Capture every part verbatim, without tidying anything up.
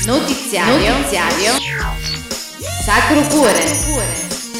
Notiziario, Notiziario Sacro Cuore.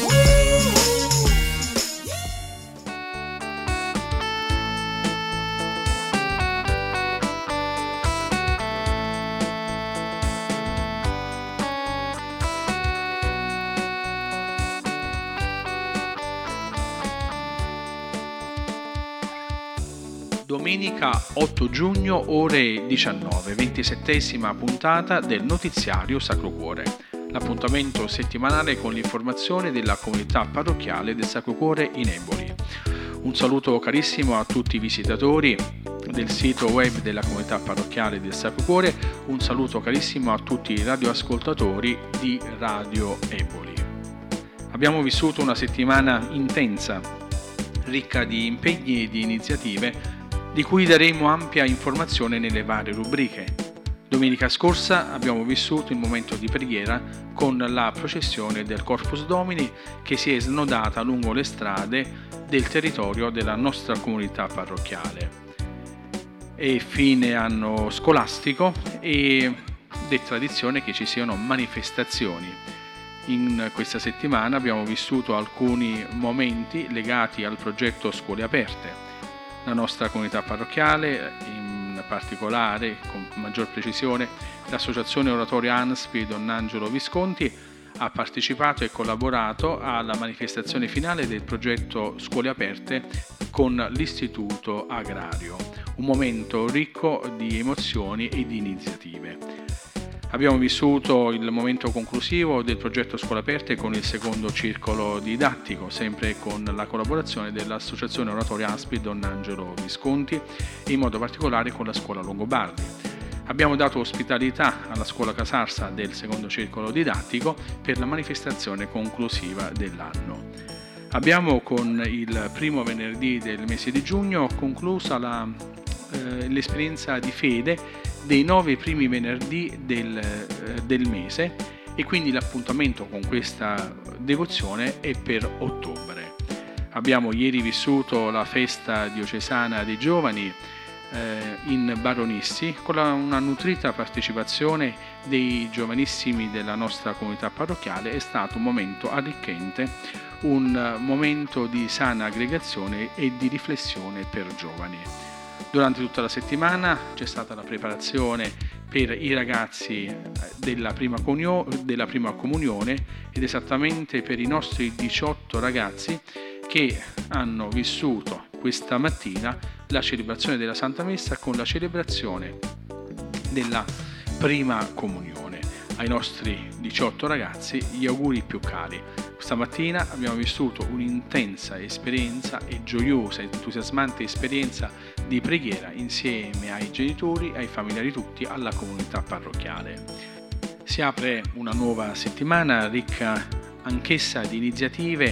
Domenica otto giugno, ore diciannove, ventisettesima puntata del Notiziario Sacro Cuore, l'appuntamento settimanale con l'informazione della comunità parrocchiale del Sacro Cuore in Eboli. Un saluto carissimo a tutti i visitatori del sito web della comunità parrocchiale del Sacro Cuore, un saluto carissimo a tutti i radioascoltatori di Radio Eboli. Abbiamo vissuto una settimana intensa, ricca di impegni e di iniziative, di cui daremo ampia informazione nelle varie rubriche. Domenica scorsa abbiamo vissuto il momento di preghiera con la processione del Corpus Domini che si è snodata lungo le strade del territorio della nostra comunità parrocchiale. È fine anno scolastico ed è tradizione che ci siano manifestazioni. In questa settimana abbiamo vissuto alcuni momenti legati al progetto Scuole Aperte. La nostra comunità parrocchiale, in particolare, con maggior precisione, l'associazione Oratorio ANSPI Donn'Angelo Visconti ha partecipato e collaborato alla manifestazione finale del progetto Scuole Aperte con l'Istituto Agrario, un momento ricco di emozioni e di iniziative. Abbiamo vissuto il momento conclusivo del progetto Scuole Aperte con il secondo circolo didattico, sempre con la collaborazione dell'Associazione Oratorio ANSPI Donn'Angelo Visconti e in modo particolare con la Scuola Longobardi. Abbiamo dato ospitalità alla Scuola Casarsa del secondo circolo didattico per la manifestazione conclusiva dell'anno. Abbiamo con il primo venerdì del mese di giugno conclusa la, eh, l'esperienza di fede dei nove primi venerdì del, eh, del mese e quindi l'appuntamento con questa devozione è per ottobre. Abbiamo ieri vissuto la festa diocesana dei giovani eh, in Baronissi con la, una nutrita partecipazione dei giovanissimi della nostra comunità parrocchiale. È stato un momento arricchente, un momento di sana aggregazione e di riflessione per giovani. Durante tutta la settimana c'è stata la preparazione per i ragazzi della prima, conio- della prima comunione ed esattamente per i nostri diciotto ragazzi che hanno vissuto questa mattina la celebrazione della Santa Messa con la celebrazione della prima comunione. Ai nostri diciotto ragazzi gli auguri più cari. Stamattina abbiamo vissuto un'intensa esperienza e gioiosa, entusiasmante esperienza di preghiera insieme ai genitori, ai familiari tutti, alla comunità parrocchiale. Si apre una nuova settimana ricca anch'essa di iniziative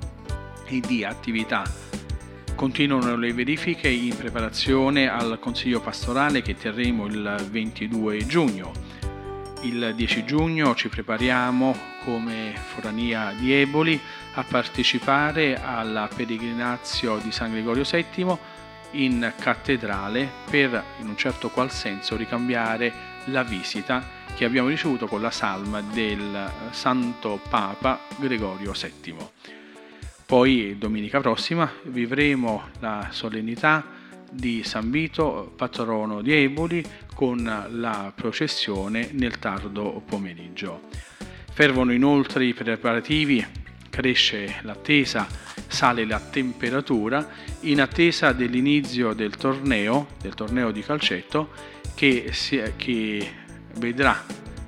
e di attività. Continuano le verifiche in preparazione al Consiglio Pastorale che terremo il ventidue giugno. Il dieci giugno ci prepariamo come Forania di Eboli a partecipare alla Peregrinazio di San Gregorio settimo in cattedrale per, in un certo qual senso, ricambiare la visita che abbiamo ricevuto con la salma del Santo Papa Gregorio settimo. Poi domenica prossima vivremo la solennità di San Vito, patrono di Eboli, con la processione nel tardo pomeriggio. Fervono inoltre i preparativi, cresce l'attesa, sale la temperatura in attesa dell'inizio del torneo, del torneo di calcetto che, si, che vedrà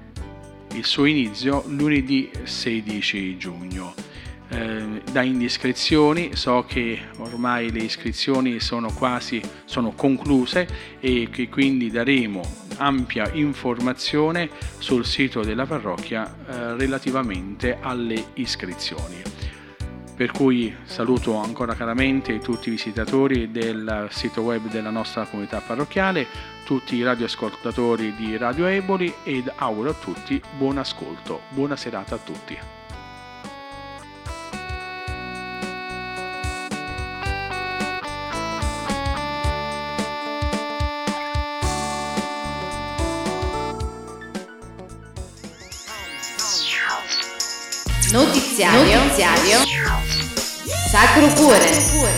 il suo inizio lunedì sedici giugno. Eh, da indiscrezioni so che ormai le iscrizioni sono quasi sono concluse e che quindi daremo ampia informazione sul sito della parrocchia eh, relativamente alle iscrizioni. Per cui saluto ancora caramente tutti i visitatori del sito web della nostra comunità parrocchiale, tutti i radioascoltatori di Radio Eboli ed auguro a tutti buon ascolto, buona serata a tutti. Notiziario, Notiziario Sacro Cuore.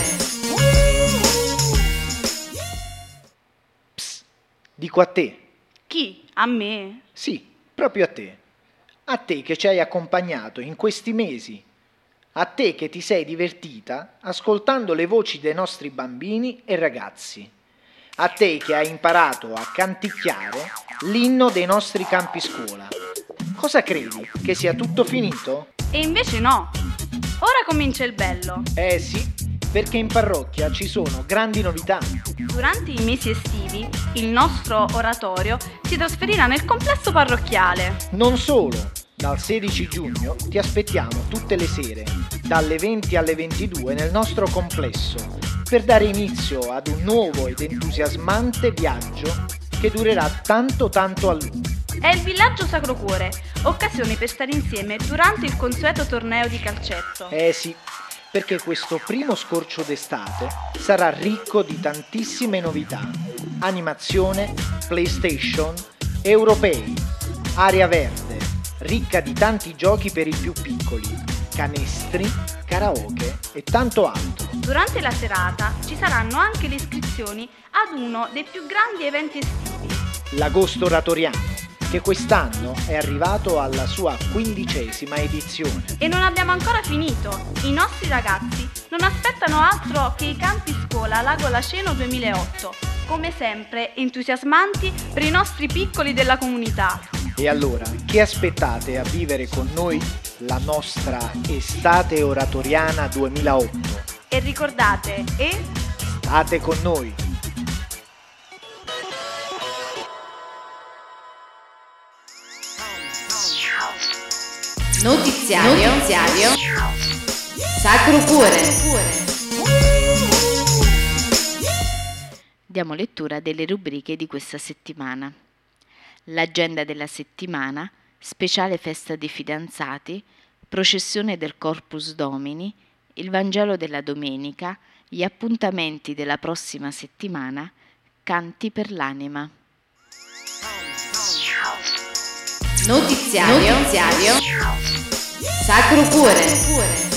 Psst, dico a te. Chi? A me? Sì, proprio a te. A te che ci hai accompagnato in questi mesi. A te che ti sei divertita ascoltando le voci dei nostri bambini e ragazzi. A te che hai imparato a canticchiare l'inno dei nostri campi scuola. Cosa credi? Che sia tutto finito? E invece no. Ora comincia il bello. Eh sì, perché in parrocchia ci sono grandi novità. Durante i mesi estivi, il nostro oratorio si trasferirà nel complesso parrocchiale. Non solo, dal sedici giugno ti aspettiamo tutte le sere, dalle venti alle ventidue nel nostro complesso, per dare inizio ad un nuovo ed entusiasmante viaggio che durerà tanto tanto a lungo. È il Villaggio Sacro Cuore, occasione per stare insieme durante il consueto torneo di calcetto. Eh sì, perché questo primo scorcio d'estate sarà ricco di tantissime novità. Animazione, PlayStation, europei, area verde, ricca di tanti giochi per i più piccoli, canestri, karaoke e tanto altro. Durante la serata ci saranno anche le iscrizioni ad uno dei più grandi eventi estivi, l'Agosto Oratoriano, che quest'anno è arrivato alla sua quindicesima edizione. E non abbiamo ancora finito. I nostri ragazzi non aspettano altro che i campi scuola Lago Laceno duemilaotto, come sempre entusiasmanti per i nostri piccoli della comunità. E allora, che aspettate a vivere con noi la nostra estate oratoriana duemilaotto? E ricordate, e state con noi! Notiziario, Notiziario Sacro Cuore. Diamo lettura delle rubriche di questa settimana. L'agenda della settimana, speciale festa dei fidanzati, processione del Corpus Domini, il Vangelo della domenica, gli appuntamenti della prossima settimana, canti per l'anima. Notiziario, Notiziario Sacro Cuore.